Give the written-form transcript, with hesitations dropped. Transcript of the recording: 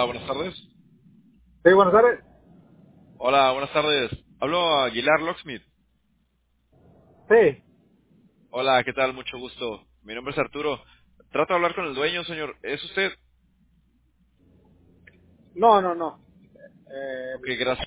buenas tardes. Sí, buenas tardes. Hola, buenas tardes. Hablo a Aguilar Locksmith. Sí. Hola, ¿qué tal? Mucho gusto. Mi nombre es Arturo. Trato de hablar con el dueño, señor. ¿Es usted? No, no, no. Ok, gracias.